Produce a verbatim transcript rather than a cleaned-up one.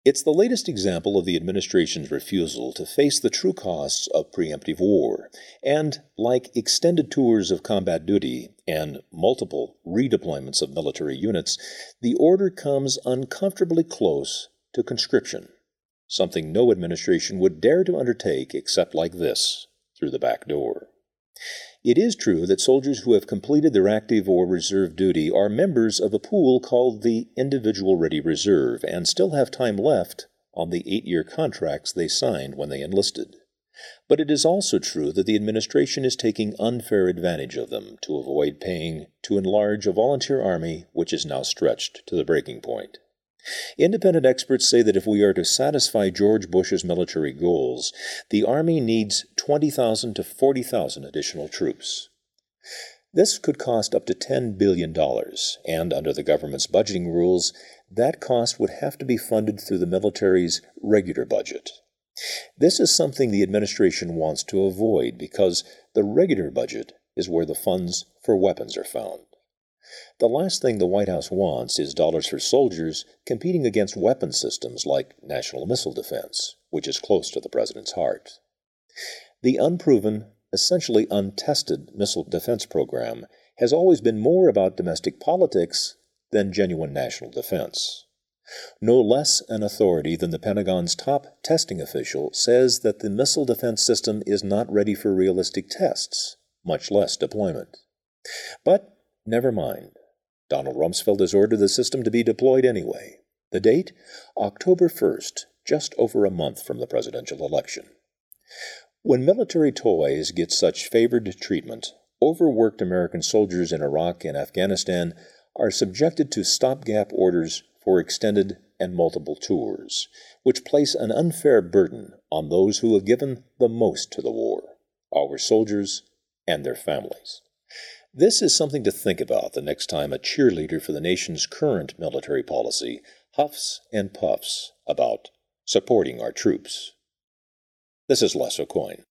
It's the latest example of the administration's refusal to face the true costs of preemptive war, and like extended tours of combat duty and multiple redeployments of military units, the order comes uncomfortably close to conscription, something no administration would dare to undertake except like this, through the back door. It is true that soldiers who have completed their active or reserve duty are members of a pool called the Individual Ready Reserve and still have time left on the eight-year contracts they signed when they enlisted. But it is also true that the administration is taking unfair advantage of them to avoid paying to enlarge a volunteer army which is now stretched to the breaking point. Independent experts say that if we are to satisfy George Bush's military goals, the Army needs twenty thousand to forty thousand additional troops. This could cost up to ten billion dollars, and under the government's budgeting rules, that cost would have to be funded through the military's regular budget. This is something the administration wants to avoid because the regular budget is where the funds for weapons are found. The last thing the White House wants is dollars for soldiers competing against weapon systems like national missile defense, which is close to the president's heart. The unproven, essentially untested missile defense program has always been more about domestic politics than genuine national defense. No less an authority than the Pentagon's top testing official says that the missile defense system is not ready for realistic tests, much less deployment. But never mind. Donald Rumsfeld has ordered the system to be deployed anyway. The date? October first, just over a month from the presidential election. When military toys get such favored treatment, overworked American soldiers in Iraq and Afghanistan are subjected to stopgap orders for extended and multiple tours, which place an unfair burden on those who have given the most to the war, our soldiers and their families. This is something to think about the next time a cheerleader for the nation's current military policy huffs and puffs about supporting our troops. This is Les Aucoin.